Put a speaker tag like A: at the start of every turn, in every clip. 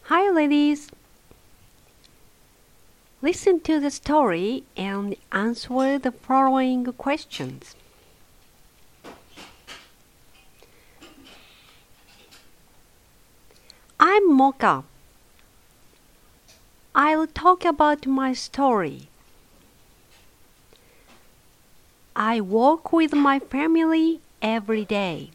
A: Hi, ladies. Listen to the story and answer the following questions. I'm Mocha. I'll talk about my story. I walk with my family every day.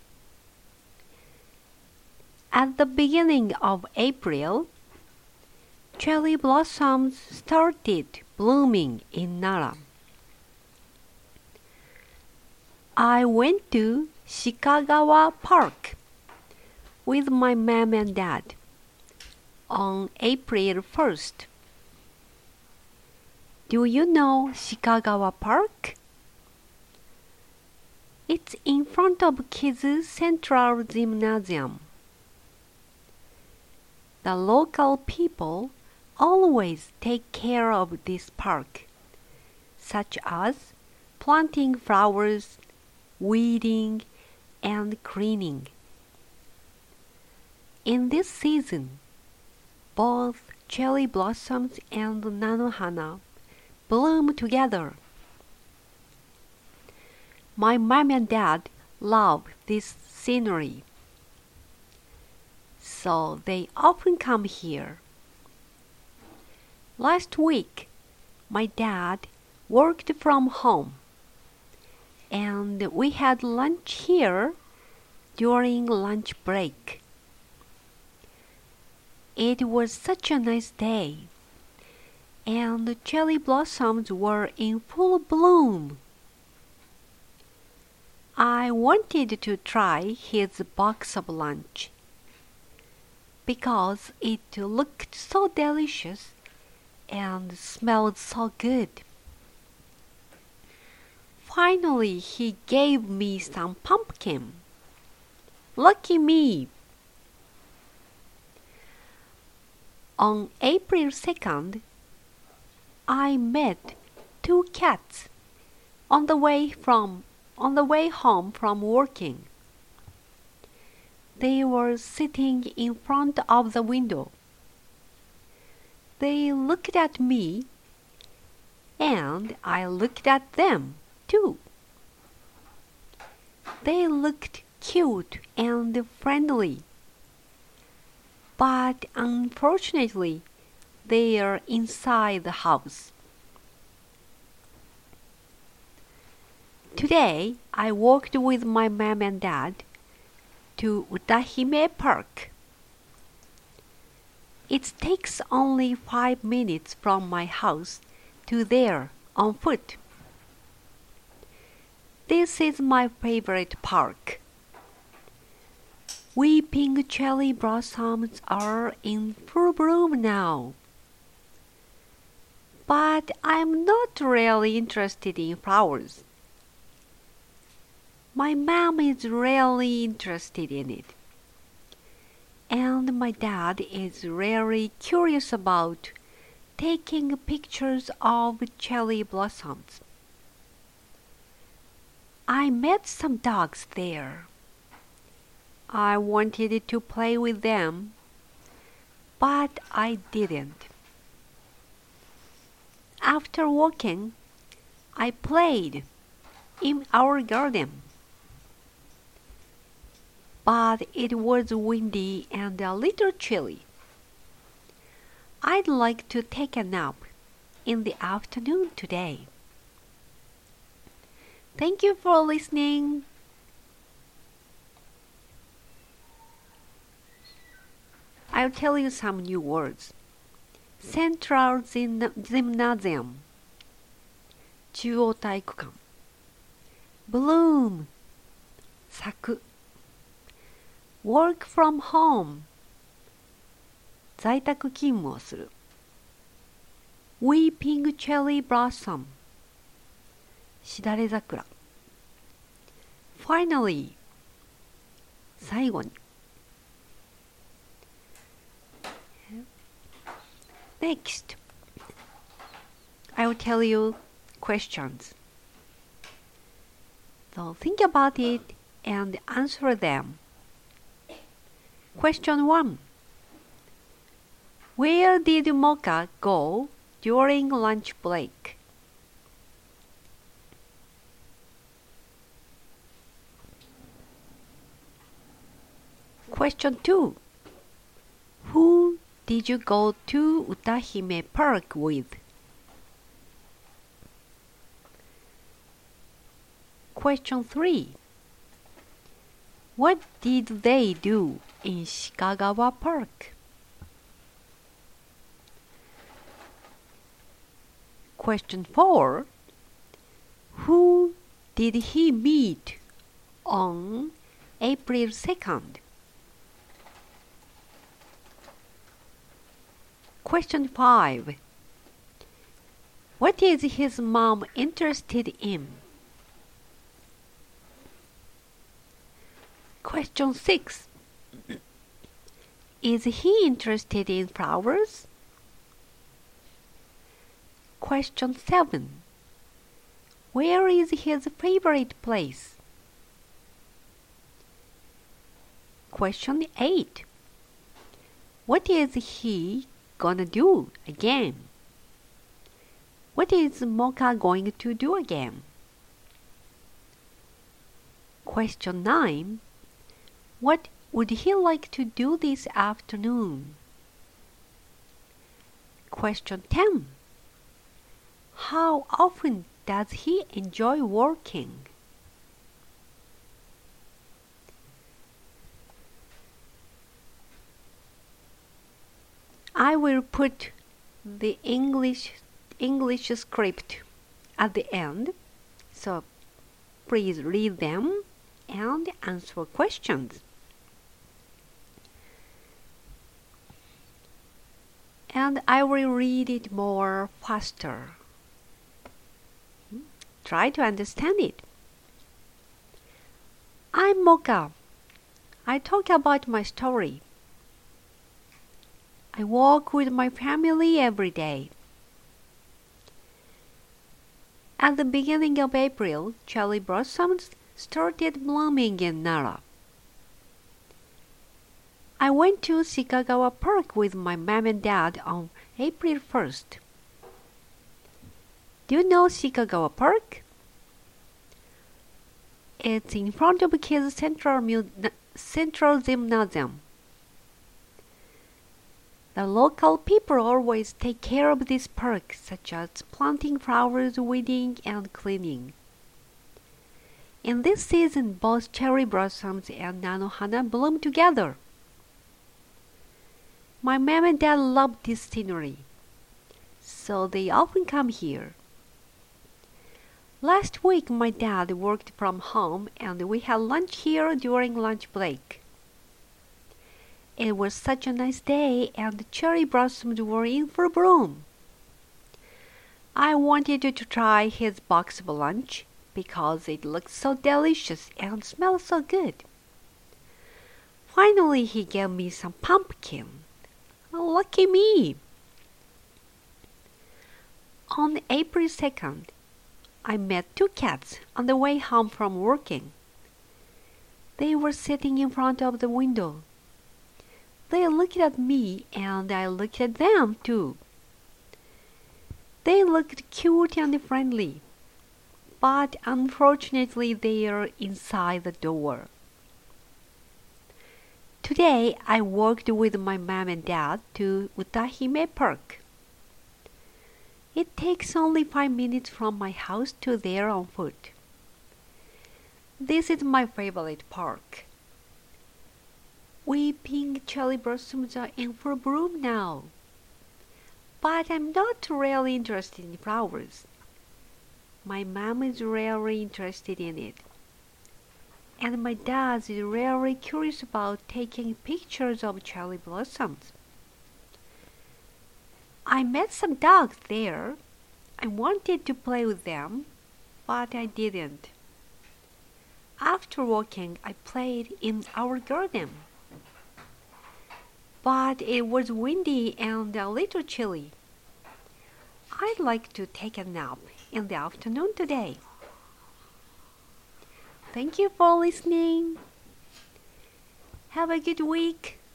A: At the beginning of April, cherry blossoms started blooming in Nara. I went to Shikagawa Park with my mom and dad on April 1st. Do you know Shikagawa Park? It's in front of Kids Central Gymnasium. The local people always take care of this park, such as planting flowers, weeding, and cleaning. In this season, both cherry blossoms and nanohana bloom together. My mom and dad love this scenery, so they often come here. Last week, my dad worked from home, and we had lunch here during lunch break. It was such a nice day, and the cherry blossoms were in full bloom. I wanted to try his box of lunch because it looked so delicious and smelled so good. Finally, he gave me some pumpkin. Lucky me! On April 2nd, I met two cats on the way home from working. They were sitting in front of the window. They looked at me, and I looked at them too. They looked cute and friendly, but unfortunately, they are inside the house. Today, I walked with my mom and dad to Utahime Park. It takes only 5 minutes from my house to there on foot. This is my favorite park. Weeping cherry blossoms are in full bloom now. But I'm not really interested in flowers. My mom is really interested in it. And my dad is really curious about taking pictures of cherry blossoms. I met some dogs there. I wanted to play with them, but I didn't. After walking, I played in our garden. But it was windy and a little chilly. I'd like to take a nap in the afternoon today. Thank you for listening. I'll tell you some new words. Central Gymnasium 中央体育館 Bloom 咲く Work from home 在宅勤務をする Weeping cherry blossom しだれ桜 Finally 最後に Next I will tell you questions. So think about it and answer them. Question 1. Where did Mocha go during lunch break? Question 2. Who did you go to Utahime Park with? Question 3. What did they do in Shikagawa Park? Question 4. Who did he meet on April 2nd? Question 5. What is his mom interested in? Question 6. Is he interested in flowers? Question 7. Where is his favorite place? Question 8. What is he gonna do again? What is Mocha going to do again? Question 9. What would he like to do this afternoon? Question 10. How often does he enjoy working? I will put the English script at the end, so please read them and answer questions. And I will read it more faster. Try to understand it. I'm Mocha. I talk about my story. I walk with my family every day. At the beginning of April, cherry blossoms started blooming in Nara. I went to Shikagawa Park with my mom and dad on April 1st. Do you know Shikagawa Park? It's in front of Kids Central Gymnasium. The local people always take care of this park, such as planting flowers, weeding, and cleaning. In this season, both cherry blossoms and nanohana bloom together. My mom and dad love this scenery, so they often come here. Last week, my dad worked from home and we had lunch here during lunch break. It was such a nice day and the cherry blossoms were in full bloom. I wanted to try his box of lunch because it looked so delicious and smelled so good. Finally, he gave me some pumpkin. Lucky me! On April 2nd, I met two cats on the way home from working. They were sitting in front of the window. They looked at me and I looked at them too. They looked cute and friendly, but unfortunately they are inside the door. Today I walked with my mom and dad to Utahime Park. It takes only 5 minutes from my house to there on foot. This is my favorite park. Weeping cherry blossoms are in full bloom now. But I'm not really interested in flowers. My mom is really interested in it. And my dad is really curious about taking pictures of cherry blossoms. I met some dogs there. I wanted to play with them, but I didn't. After walking, I played in our garden. But it was windy and a little chilly. I'd like to take a nap in the afternoon today. Thank you for listening. Have a good week.